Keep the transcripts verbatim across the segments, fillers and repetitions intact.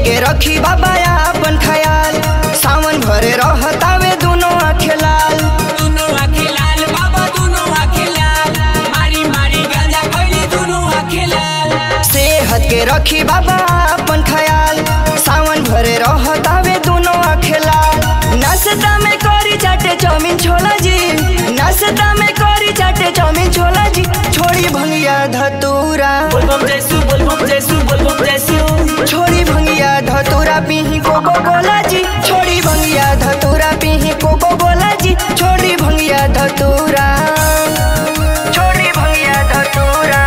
के रखी बाबा अपन ख्याल। सावन भरे रहतावे दुनो आँखें लाल, दुनो आँखें लाल बाबा दुनो आँखें लाल, मारी मारी गांजा खैली दुनो आँखें लाल। सेहत के रखी बाबा अपन ख्याल। सावन भरे रहतावे दुनो आँखें लाल। नाश्ता में करी चाटे चाउमीन छोला जी, नाश्ता में करी चाटे चाउमीन छोला जी। छोड़ी भंगिया धतूरा, बोलबम जैसू बोलबम जैसू बोलबम जैसू, छोड़ी भंगिया धतूरा पीही कोको कोला जी। छोड़ी भंगिया धतूरा पीही कोको कोला जी। छोड़ी भंगिया धतूरा, छोड़ी भंगिया धतूरा।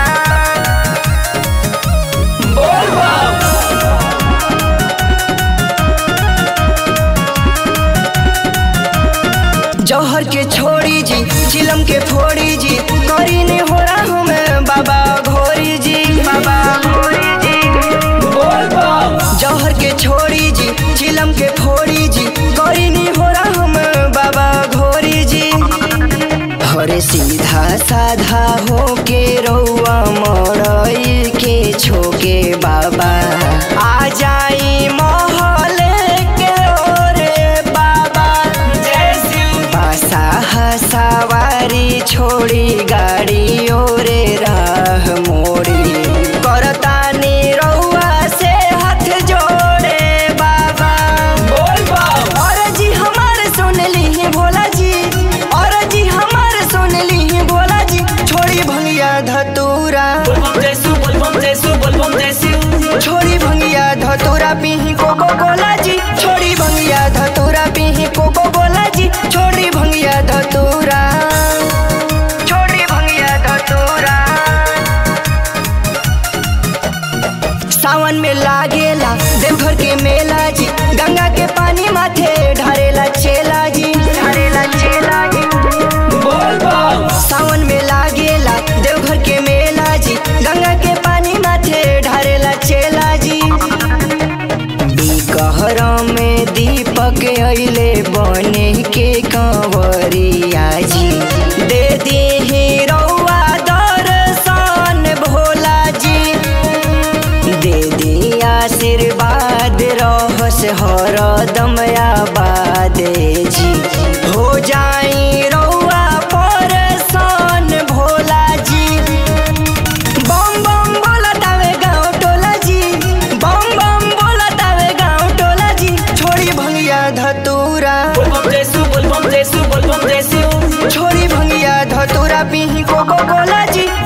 जौहर के छोड़ी जी, चिलम के फोड़ी जी, करी ने हो रहा हूँ मैं बाबा घोरी जी, बाबा घोरी जी। जौहर के छोड़ी जी, चिलम के फोड़ी जी, करी ने हो रहा हूँ मैं बाबा घोरी जी। हरे सीधा साधा हो के रउआ मरई के छोके बाबा आ जाई महले के ओरे बाबा। सवारी छोड़ी गाड़ी ओरे राह मोड़ी, करतानी रउआ से हाथ जोड़े बाबा। और जी हमारे सुन ली भोला जी, और जी हमारे सुन ली भोला जी। छोड़ी भंगिया धतूरा, बोलबम जैसू बोलबम जैसू बोलबम जैसू, छोड़ी भंगिया धतूरा पीही कोको कोला जी। छोड़ी भंगिया धतूरा पीही कोको कोला जी। छोड़ी भंगिया धतूरा, छोड़ी भंगिया धतूरा। सावन में लागेला देवघर के मेला जी, गंगा के पानी माथे ढारेला चेला जी, ढारेला चेला जी। सावन में लागेला देवघर के मेला जी, गंगा के पानी माथे ढारेला चेला जी। बिकहर में दीपक अइले बने के कंवरिया जी, दे दी रउआ दर्शन भोला जी। दे दी आशीर्वाद रहस हरदम आबाद जी, हो जाई रउआ परेशान भोला जी। बम बम बोलतावे गाँव टोला जी, बम बम बोलतावे गाँव टोला जी। छोड़ी भंगिया धतूरा, बोलबम जैसू बोलबम जैसू बोलबम जैसू, छोड़ी भंगिया धतूरा पीही कोको कोला जी।